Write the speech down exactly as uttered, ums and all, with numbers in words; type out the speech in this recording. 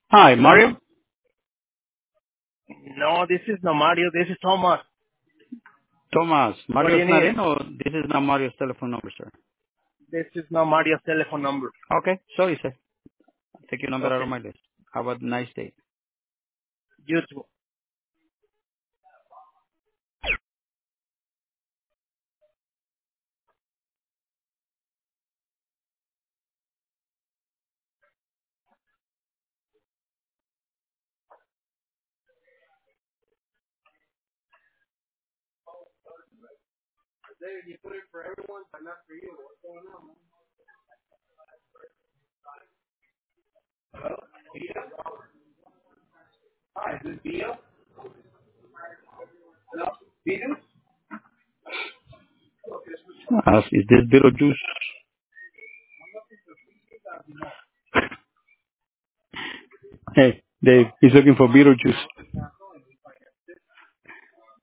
Hi, Mario. No, this is not Mario. This is Thomas. Thomas. What do Mario's you not need? in, or this is not Mario's telephone number, sir? This is not Mario's telephone number. Okay, sorry, sir. I'll take your number out Okay. of my list. Have a nice day. You too. Uh, is this Beetlejuice? Hey, Dave, he's looking for Beetlejuice.